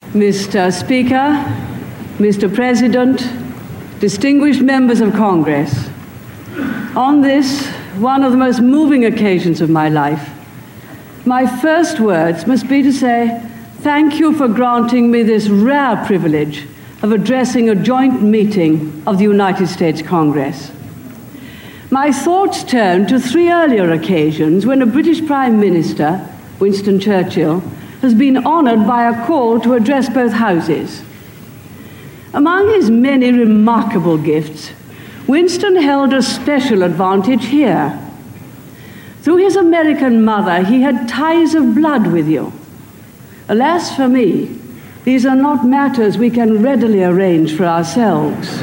Mr. Speaker, Mr. President, distinguished members of Congress, on this, one of the most moving occasions of my life, my first words must be to say thank you for granting me this rare privilege of addressing a joint meeting of the United States Congress. My thoughts turn to 3 earlier occasions when a British Prime Minister, Winston Churchill, has been honored by a call to address both houses. Among his many remarkable gifts, Winston held a special advantage here. Through his American mother, he had ties of blood with you. Alas for me, these are not matters we can readily arrange for ourselves.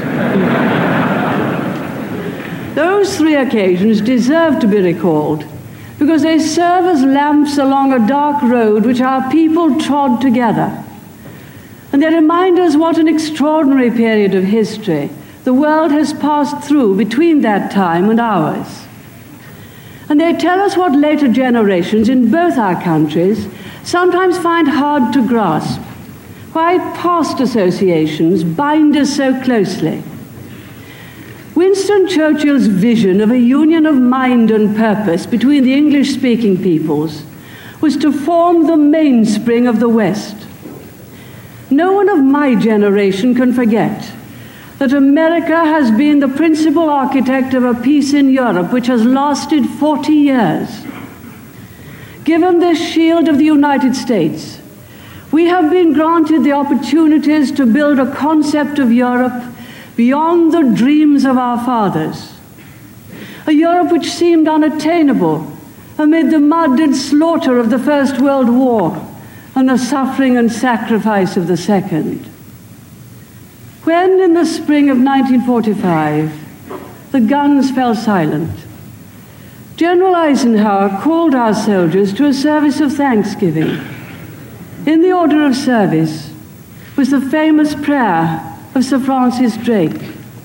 Those 3 occasions deserve to be recalled because they serve as lamps along a dark road which our people trod together. And they remind us what an extraordinary period of history the world has passed through between that time and ours. And they tell us what later generations in both our countries sometimes find hard to grasp, why past associations bind us so closely. Winston Churchill's vision of a union of mind and purpose between the English-speaking peoples was to form the mainspring of the West. No one of my generation can forget that America has been the principal architect of a peace in Europe which has lasted 40 years. Given this shield of the United States, we have been granted the opportunities to build a concept of Europe beyond the dreams of our fathers. A Europe which seemed unattainable amid the mud and slaughter of the First World War and the suffering and sacrifice of the Second. When, in the spring of 1945, the guns fell silent, General Eisenhower called our soldiers to a service of thanksgiving. In the order of service was the famous prayer of Sir Francis Drake.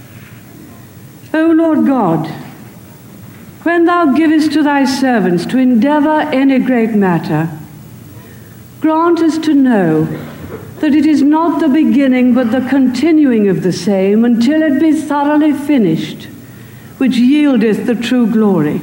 O Lord God, when thou givest to thy servants to endeavor any great matter, grant us to know that it is not the beginning but the continuing of the same until it be thoroughly finished, which yieldeth the true glory.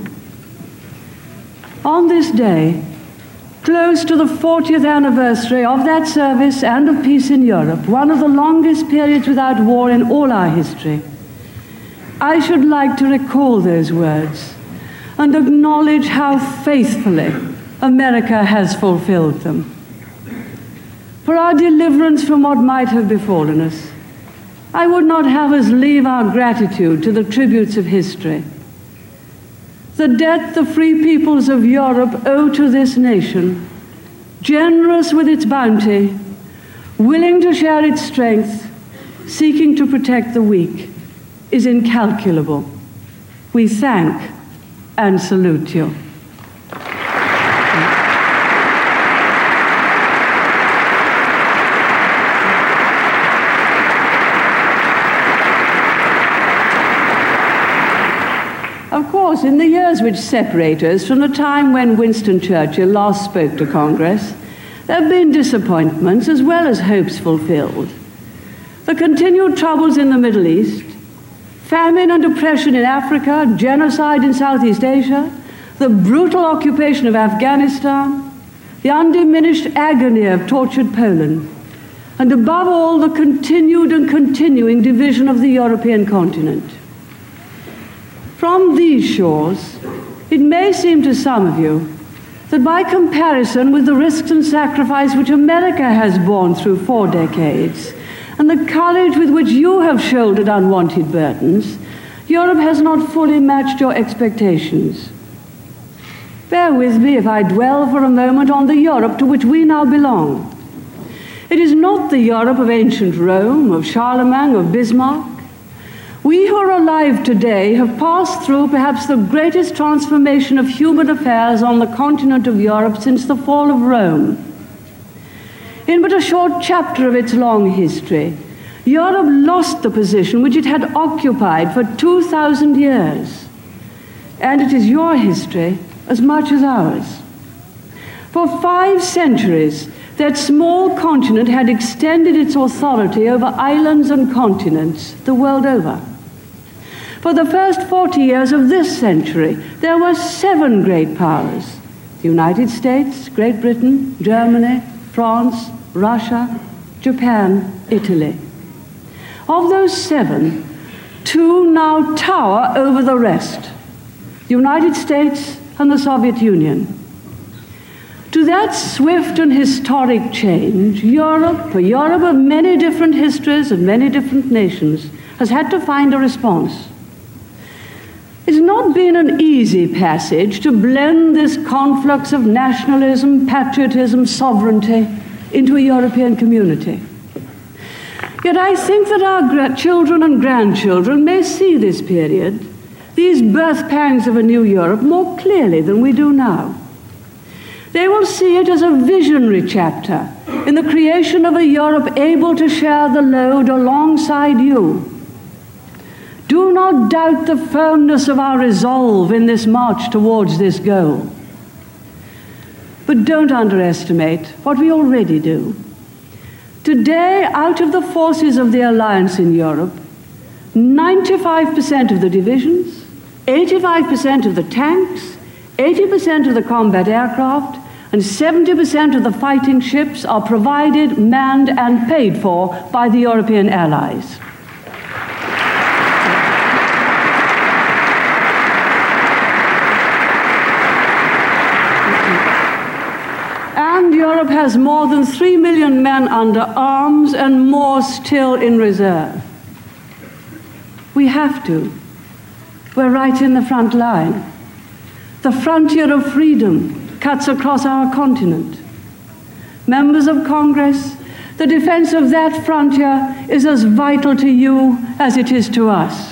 On this day, close to the 40th anniversary of that service and of peace in Europe, one of the longest periods without war in all our history, I should like to recall those words and acknowledge how faithfully America has fulfilled them. For our deliverance from what might have befallen us, I would not have us leave our gratitude to the tributes of history. The debt the free peoples of Europe owe to this nation, generous with its bounty, willing to share its strength, seeking to protect the weak, is incalculable. We thank and salute you. Of course, in the years which separate us from the time when Winston Churchill last spoke to Congress, there have been disappointments as well as hopes fulfilled. The continued troubles in the Middle East, famine and oppression in Africa, genocide in Southeast Asia, the brutal occupation of Afghanistan, the undiminished agony of tortured Poland, and above all, the continued and continuing division of the European continent. From these shores, it may seem to some of you that by comparison with the risks and sacrifice which America has borne through 4 decades, and the courage with which you have shouldered unwanted burdens, Europe has not fully matched your expectations. Bear with me if I dwell for a moment on the Europe to which we now belong. It is not the Europe of ancient Rome, of Charlemagne, of Bismarck. We who are alive today have passed through perhaps the greatest transformation of human affairs on the continent of Europe since the fall of Rome. In but a short chapter of its long history, Europe lost the position which it had occupied for 2,000 years. And it is your history as much as ours. For 5 centuries, that small continent had extended its authority over islands and continents the world over. For the first 40 years of this century, there were 7 great powers: the United States, Great Britain, Germany, France, Russia, Japan, Italy. Of those 7, 2 now tower over the rest: the United States and the Soviet Union. To that swift and historic change, Europe, a Europe of many different histories and many different nations, has had to find a response. It's not been an easy passage to blend this conflux of nationalism, patriotism, sovereignty into a European community. Yet I think that our children and grandchildren may see this period, these birth pangs of a new Europe, more clearly than we do now. They will see it as a visionary chapter in the creation of a Europe able to share the load alongside you. Do not doubt the firmness of our resolve in this march towards this goal. But don't underestimate what we already do. Today, out of the forces of the alliance in Europe, 95% of the divisions, 85% of the tanks, 80% of the combat aircraft, and 70% of the fighting ships are provided, manned, and paid for by the European allies. And Europe has more than 3 million men under arms and more still in reserve. We have to. We're right in the front line. The frontier of freedom cuts across our continent. Members of Congress, the defense of that frontier is as vital to you as it is to us.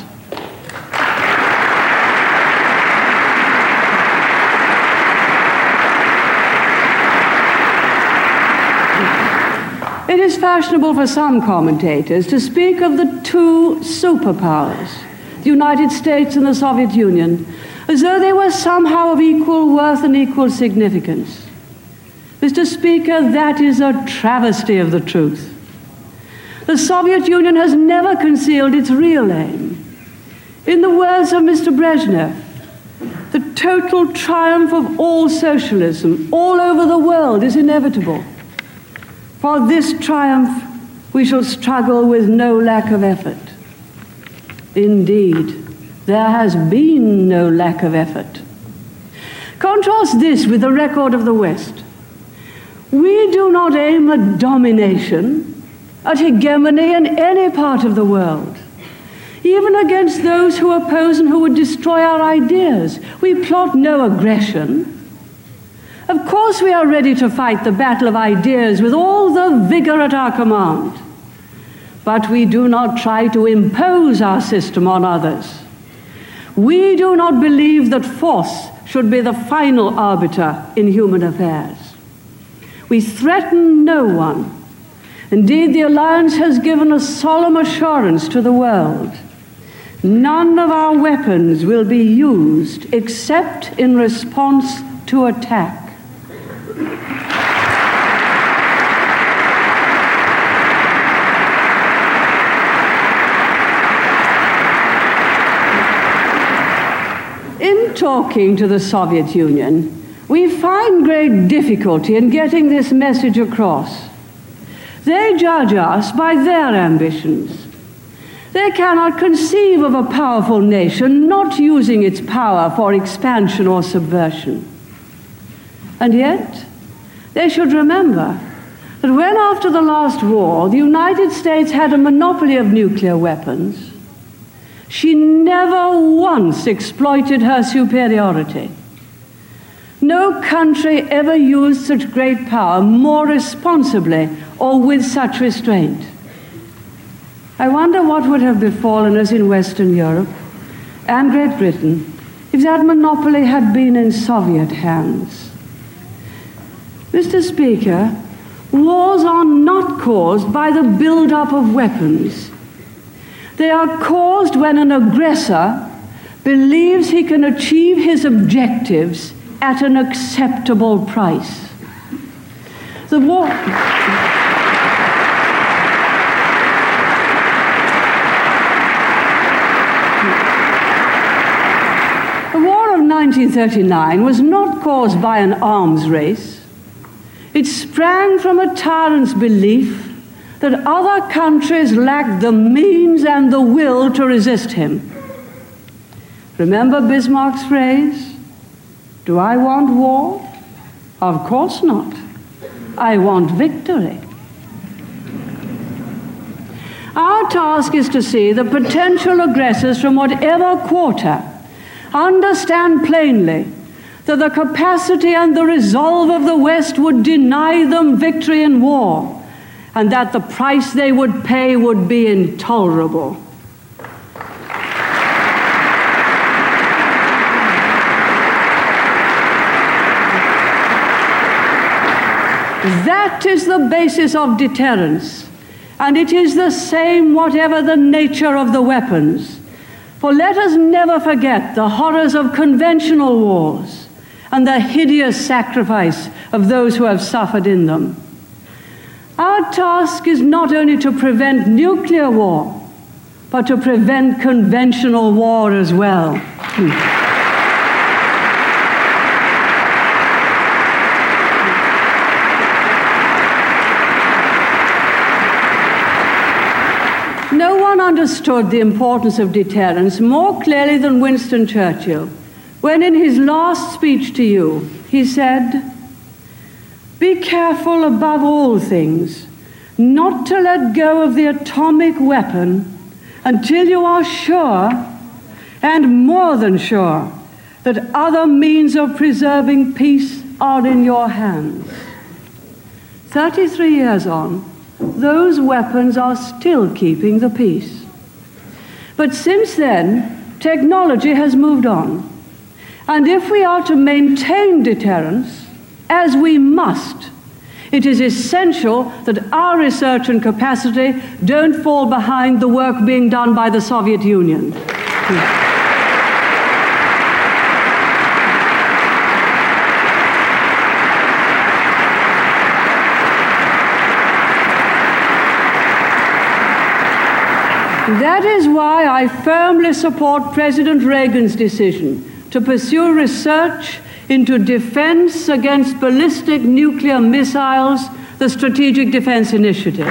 It is fashionable for some commentators to speak of the 2 superpowers, the United States and the Soviet Union, as though they were somehow of equal worth and equal significance. Mr. Speaker, that is a travesty of the truth. The Soviet Union has never concealed its real aim. In the words of Mr. Brezhnev, the total triumph of all socialism all over the world is inevitable. For this triumph, we shall struggle with no lack of effort. Indeed, there has been no lack of effort. Contrast this with the record of the West. We do not aim at domination, at hegemony in any part of the world. Even against those who oppose and who would destroy our ideas, we plot no aggression. Of course we are ready to fight the battle of ideas with all the vigor at our command. But we do not try to impose our system on others. We do not believe that force should be the final arbiter in human affairs. We threaten no one. Indeed, the Alliance has given a solemn assurance to the world. None of our weapons will be used except in response to attack. In talking to the Soviet Union, we find great difficulty in getting this message across. They judge us by their ambitions. They cannot conceive of a powerful nation not using its power for expansion or subversion. And yet, they should remember that when after the last war, the United States had a monopoly of nuclear weapons, she never once exploited her superiority. No country ever used such great power more responsibly or with such restraint. I wonder what would have befallen us in Western Europe and Great Britain if that monopoly had been in Soviet hands. Mr. Speaker, wars are not caused by the build-up of weapons. They are caused when an aggressor believes he can achieve his objectives at an acceptable price. The war... The war of 1939 was not caused by an arms race. It sprang from a tyrant's belief that other countries lacked the means and the will to resist him. Remember Bismarck's phrase, "Do I want war? Of course not. I want victory." Our task is to see the potential aggressors from whatever quarter understand plainly that the capacity and the resolve of the West would deny them victory in war, and that the price they would pay would be intolerable. That is the basis of deterrence, and it is the same whatever the nature of the weapons. For let us never forget the horrors of conventional wars and the hideous sacrifice of those who have suffered in them. Our task is not only to prevent nuclear war, but to prevent conventional war as well. No one understood the importance of deterrence more clearly than Winston Churchill, when in his last speech to you, he said, "Be careful above all things not to let go of the atomic weapon until you are sure, and more than sure, that other means of preserving peace are in your hands." 33 years on, those weapons are still keeping the peace. But since then, technology has moved on. And if we are to maintain deterrence, as we must, it is essential that our research and capacity don't fall behind the work being done by the Soviet Union. That is why I firmly support President Reagan's decision to pursue research into defense against ballistic nuclear missiles, the Strategic Defense Initiative.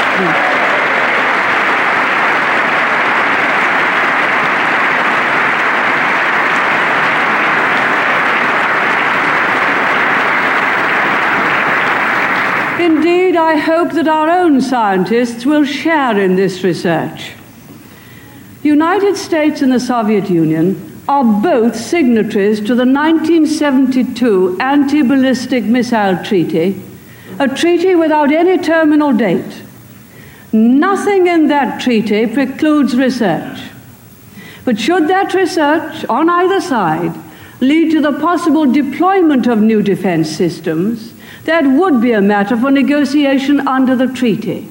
Indeed, I hope that our own scientists will share in this research. The United States and the Soviet Union are both signatories to the 1972 Anti-Ballistic Missile Treaty, a treaty without any terminal date. Nothing in that treaty precludes research. But should that research, on either side, lead to the possible deployment of new defense systems, that would be a matter for negotiation under the treaty.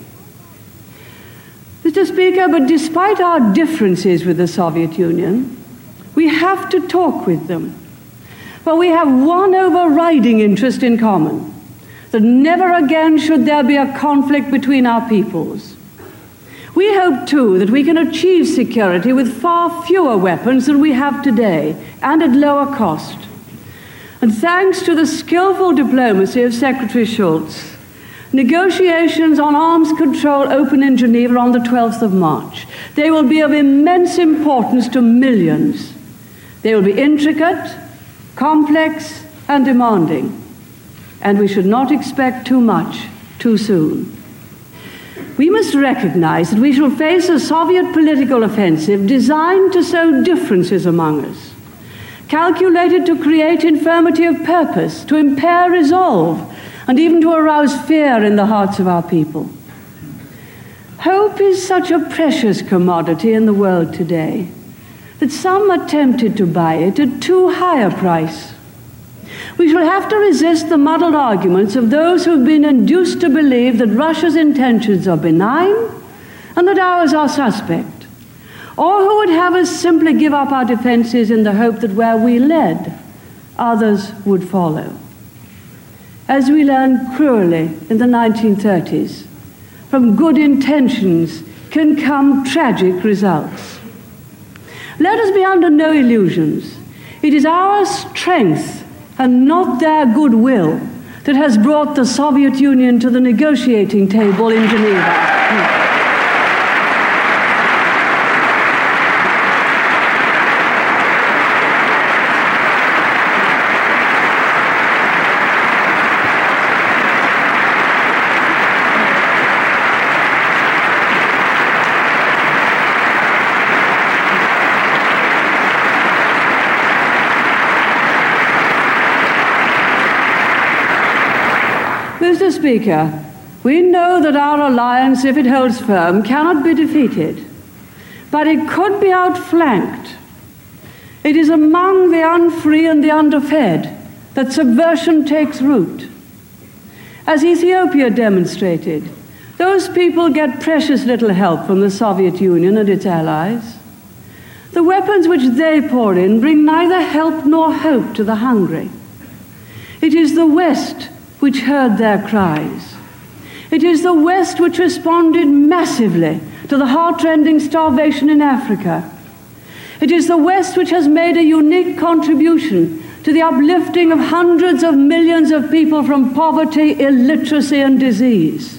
Mr. Speaker, but despite our differences with the Soviet Union, we have to talk with them. For we have one overriding interest in common, that never again should there be a conflict between our peoples. We hope, too, that we can achieve security with far fewer weapons than we have today, and at lower cost. And thanks to the skillful diplomacy of Secretary Shultz, negotiations on arms control open in Geneva on the 12th of March. They will be of immense importance to millions. They will be intricate, complex, and demanding. And we should not expect too much too soon. We must recognize that we shall face a Soviet political offensive designed to sow differences among us, calculated to create infirmity of purpose, to impair resolve, and even to arouse fear in the hearts of our people. Hope is such a precious commodity in the world today that some are tempted to buy it at too high a price. We shall have to resist the muddled arguments of those who have been induced to believe that Russia's intentions are benign and that ours are suspect, or who would have us simply give up our defenses in the hope that where we led, others would follow. as we learned cruelly in the 1930s. From good intentions can come tragic results. Let us be under no illusions. It is our strength and not their goodwill that has brought the Soviet Union to the negotiating table in Geneva. Mr. Speaker, we know that our alliance, if it holds firm, cannot be defeated, but it could be outflanked. It is among the unfree and the underfed that subversion takes root. As Ethiopia demonstrated, those people get precious little help from the Soviet Union and its allies. The weapons which they pour in bring neither help nor hope to the hungry. It is the West which heard their cries. It is the West which responded massively to the heart-rending starvation in Africa. It is the West which has made a unique contribution to the uplifting of hundreds of millions of people from poverty, illiteracy, and disease.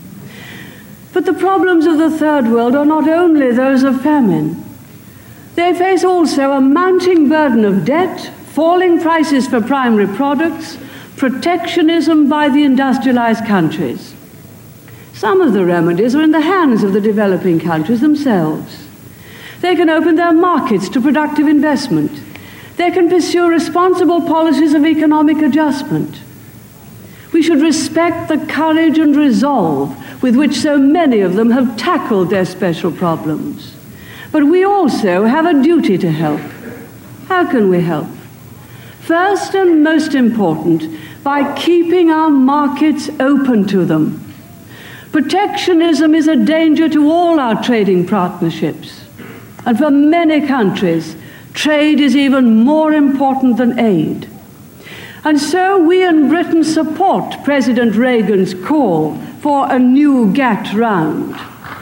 But the problems of the Third World are not only those of famine. They face also a mounting burden of debt, falling prices for primary products, protectionism by the industrialized countries. Some of the remedies are in the hands of the developing countries themselves. They can open their markets to productive investment. They can pursue responsible policies of economic adjustment. We should respect the courage and resolve with which so many of them have tackled their special problems. But we also have a duty to help. How can we help? First and most important, by keeping our markets open to them. Protectionism is a danger to all our trading partnerships. And for many countries, trade is even more important than aid. And so we in Britain support President Reagan's call for a new GATT round.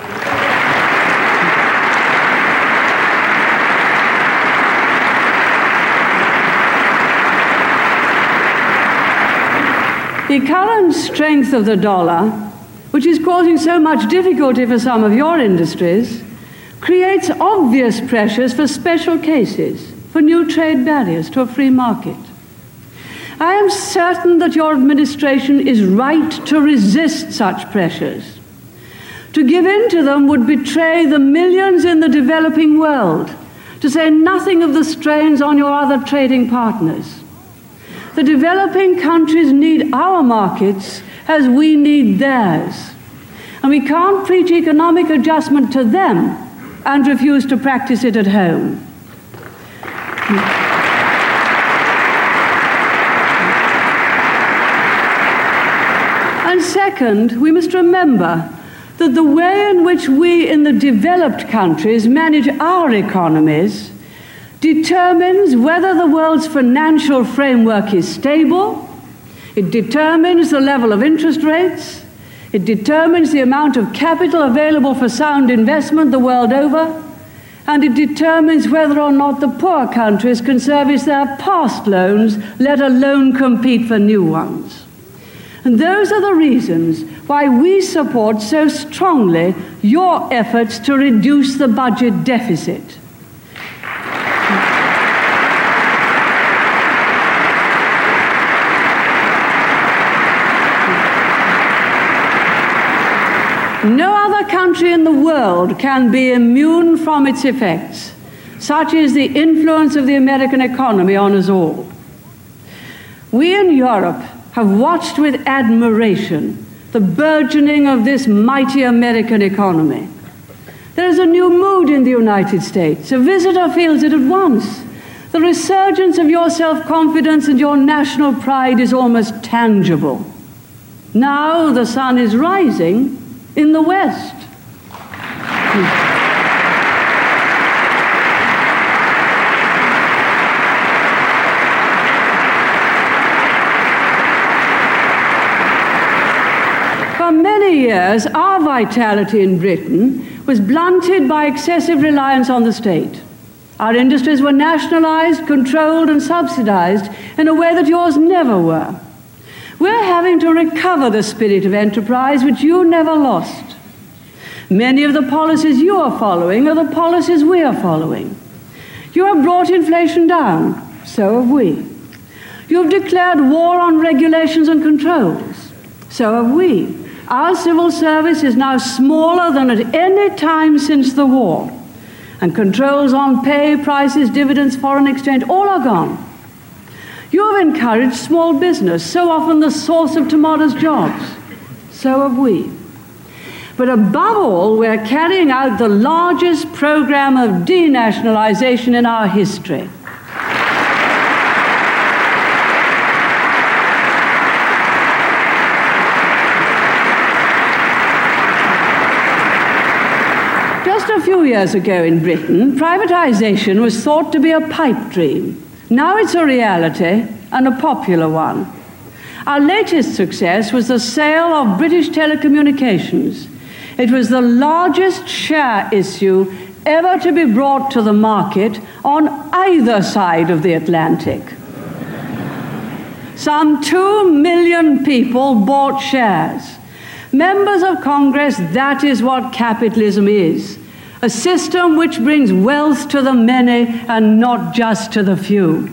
The current strength of the dollar, which is causing so much difficulty for some of your industries, creates obvious pressures for special cases, for new trade barriers to a free market. I am certain that your administration is right to resist such pressures. To give in to them would betray the millions in the developing world, to say nothing of the strains on your other trading partners. The developing countries need our markets as we need theirs. And we can't preach economic adjustment to them and refuse to practice it at home. And second, we must remember that the way in which we in the developed countries manage our economies determines whether the world's financial framework is stable, it determines the level of interest rates, it determines the amount of capital available for sound investment the world over, and it determines whether or not the poor countries can service their past loans, let alone compete for new ones. And those are the reasons why we support so strongly your efforts to reduce the budget deficit. No other country in the world can be immune from its effects. Such is the influence of the American economy on us all. We in Europe have watched with admiration the burgeoning of this mighty American economy. There is a new mood in the United States. A visitor feels it at once. The resurgence of your self-confidence and your national pride is almost tangible. Now the sun is rising in the West. years, our vitality in Britain was blunted by excessive reliance on the state. Our industries were nationalized, controlled, and subsidized in a way that yours never were. We're having to recover the spirit of enterprise which you never lost. Many of the policies you are following are the policies we are following. You have brought inflation down, so have we. You have declared war on regulations and controls, so have we. Our civil service is now smaller than at any time since the war, and controls on pay, prices, dividends, foreign exchange, all are gone. You have encouraged small business, so often the source of tomorrow's jobs, so have we. But above all, we're carrying out the largest program of denationalization in our history. Just a few years ago in Britain, privatization was thought to be a pipe dream. Now it's a reality, and a popular one. Our latest success was the sale of British Telecommunications. It was the largest share issue ever to be brought to the market on either side of the Atlantic. Some 2 million people bought shares. Members of Congress, that is what capitalism is. A system which brings wealth to the many and not just to the few.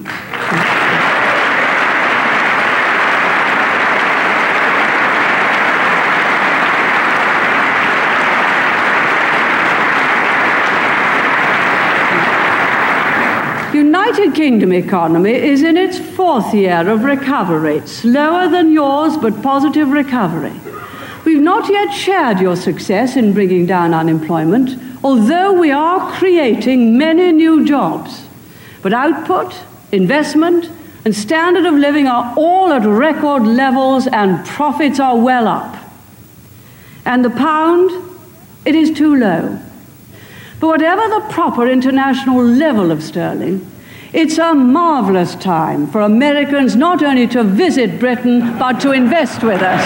The United Kingdom economy is in its 4th year of recovery, slower than yours, but positive recovery. We've not yet shared your success in bringing down unemployment, although we are creating many new jobs. But output, investment, and standard of living are all at record levels, and profits are well up. And the pound, it is too low. But whatever the proper international level of sterling, it's a marvelous time for Americans not only to visit Britain, but to invest with us.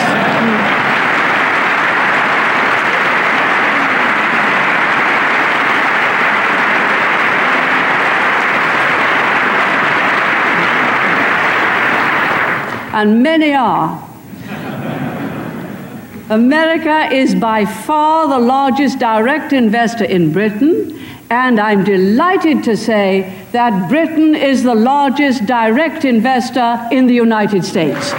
And many are. America is by far the largest direct investor in Britain, and I'm delighted to say that Britain is the largest direct investor in the United States.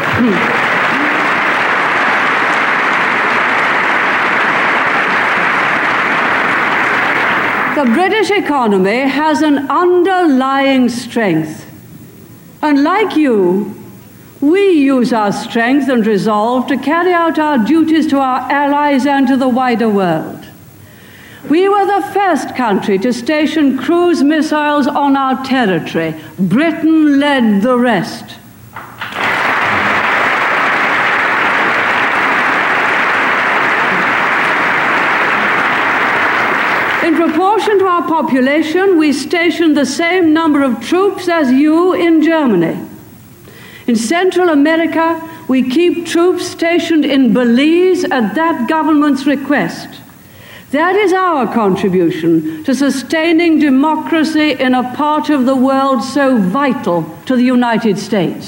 The British economy has an underlying strength, and like you, we use our strength and resolve to carry out our duties to our allies and to the wider world. We were the first country to station cruise missiles on our territory. Britain led the rest. In proportion to our population, we stationed the same number of troops as you in Germany. In Central America, we keep troops stationed in Belize at that government's request. That is our contribution to sustaining democracy in a part of the world so vital to the United States.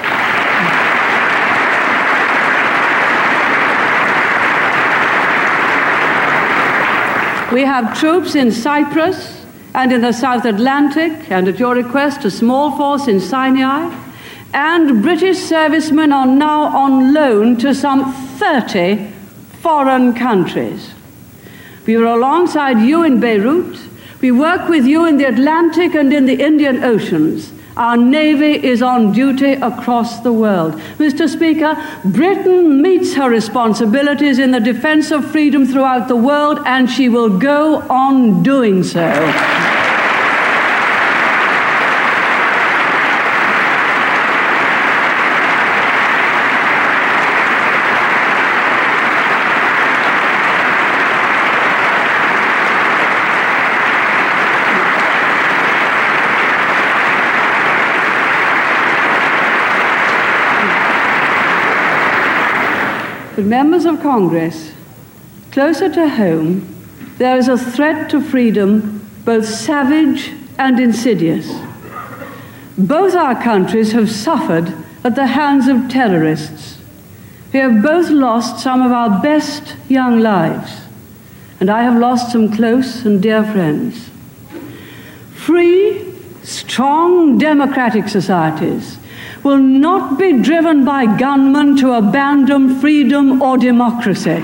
We have troops in Cyprus and in the South Atlantic, and at your request, a small force in Sinai. And British servicemen are now on loan to some 30 foreign countries. We were alongside you in Beirut. We work with you in the Atlantic and in the Indian Oceans. Our Navy is on duty across the world. Mr. Speaker, Britain meets her responsibilities in the defense of freedom throughout the world, and she will go on doing so. But members of Congress, Closer to home, there is a threat to freedom, both savage and insidious. Both our countries have suffered at the hands of terrorists. We have both lost some of our best young lives, and I have lost some close and dear friends. Free, strong, democratic societies will not be driven by gunmen to abandon freedom or democracy.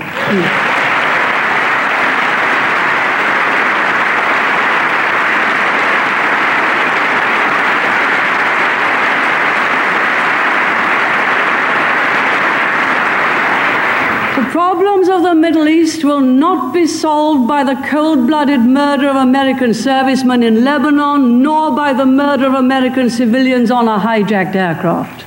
The problems of the Middle East will not be solved by the cold-blooded murder of American servicemen in Lebanon, nor by the murder of American civilians on a hijacked aircraft.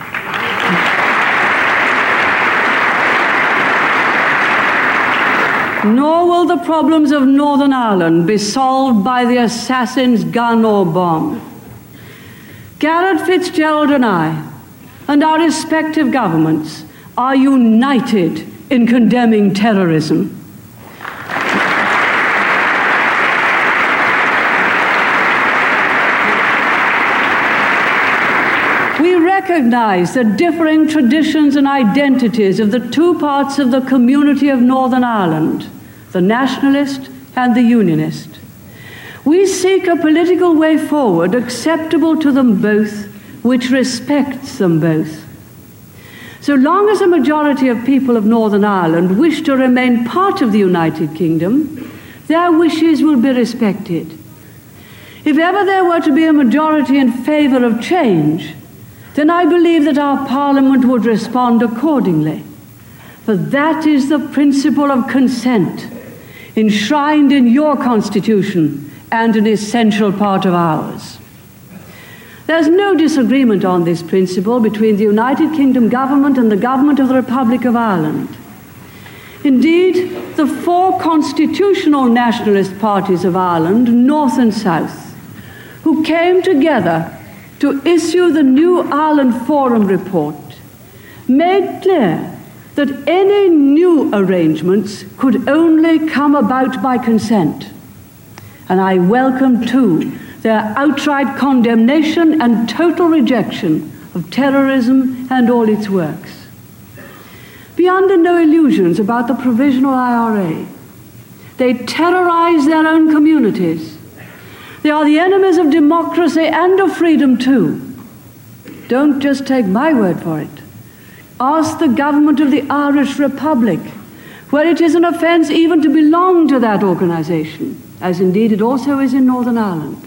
Nor will the problems of Northern Ireland be solved by the assassin's gun or bomb. Garret FitzGerald and I, and our respective governments, are united in condemning terrorism. We recognize the differing traditions and identities of the two parts of the community of Northern Ireland, the nationalist and the unionist. We seek a political way forward acceptable to them both, which respects them both. So long as a majority of people of Northern Ireland wish to remain part of the United Kingdom, their wishes will be respected. If ever there were to be a majority in favour of change, then I believe that our Parliament would respond accordingly. For that is the principle of consent, enshrined in your Constitution and an essential part of ours. There's no disagreement on this principle between the United Kingdom government and the government of the Republic of Ireland. Indeed, the four constitutional nationalist parties of Ireland, North and South, who came together to issue the New Ireland Forum report, made clear that any new arrangements could only come about by consent. And I welcome, too, their outright condemnation and total rejection of terrorism and all its works. Be under no illusions about the Provisional IRA. They terrorize their own communities. They are the enemies of democracy and of freedom too. Don't just take my word for it. Ask the government of the Irish Republic, where it is an offence even to belong to that organisation, as indeed it also is in Northern Ireland.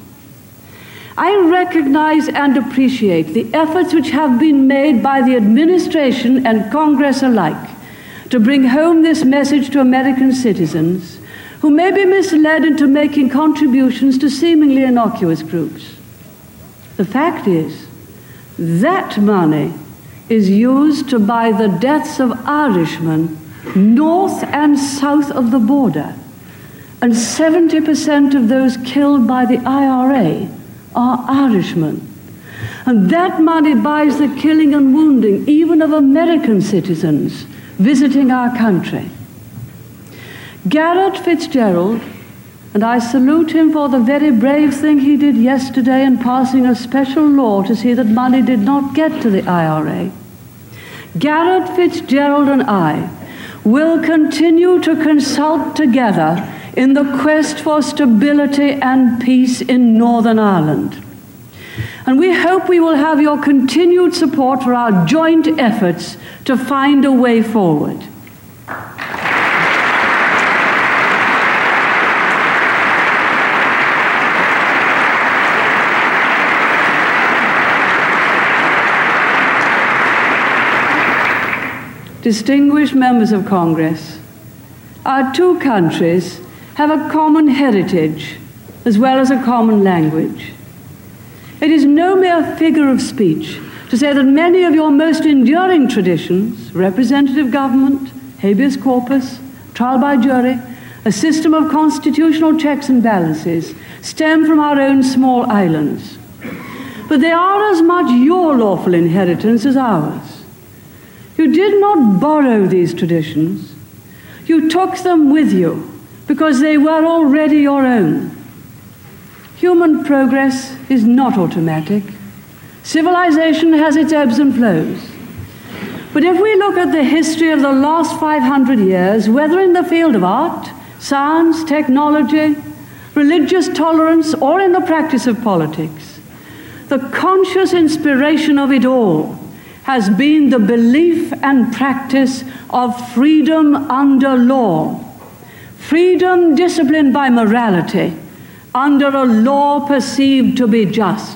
I recognize and appreciate the efforts which have been made by the administration and Congress alike to bring home this message to American citizens who may be misled into making contributions to seemingly innocuous groups. The fact is, that money is used to buy the deaths of Irishmen north and south of the border, and 70% of those killed by the IRA are Irishmen. And that money buys the killing and wounding even of American citizens visiting our country. Garret FitzGerald, and I salute him for the very brave thing he did yesterday in passing a special law to see that money did not get to the IRA. Garret FitzGerald and I will continue to consult together in the quest for stability and peace in Northern Ireland. And we hope we will have your continued support for our joint efforts to find a way forward. Distinguished members of Congress, our two countries have a common heritage as well as a common language. It is no mere figure of speech to say that many of your most enduring traditions, representative government, habeas corpus, trial by jury, a system of constitutional checks and balances, stem from our own small islands. But they are as much your lawful inheritance as ours. You did not borrow these traditions. You took them with you because they were already your own. Human progress is not automatic. Civilization has its ebbs and flows. But if we look at the history of the last 500 years, whether in the field of art, science, technology, religious tolerance, or in the practice of politics, the conscious inspiration of it all has been the belief and practice of freedom under law, freedom disciplined by morality, under a law perceived to be just.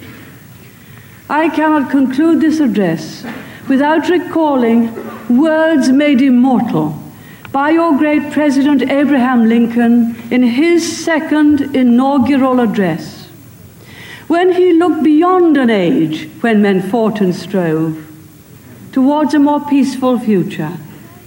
I cannot conclude this address without recalling words made immortal by your great President Abraham Lincoln in his second inaugural address, when he looked beyond an age when men fought and strove towards a more peaceful future.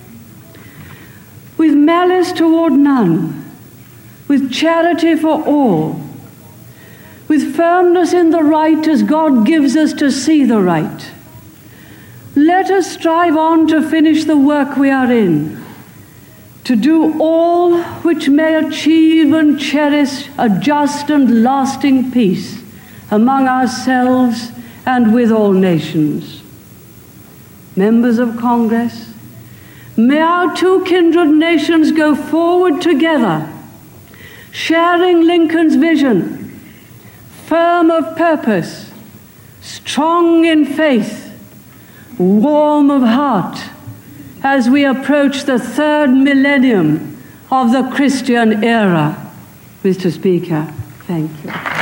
With malice toward none, with charity for all, with firmness in the right as God gives us to see the right, let us strive on to finish the work we are in, to do all which may achieve and cherish a just and lasting peace among ourselves and with all nations. Members of Congress, may our two kindred nations go forward together, sharing Lincoln's vision, firm of purpose, strong in faith, warm of heart, as we approach the third millennium of the Christian era. Mr. Speaker, thank you.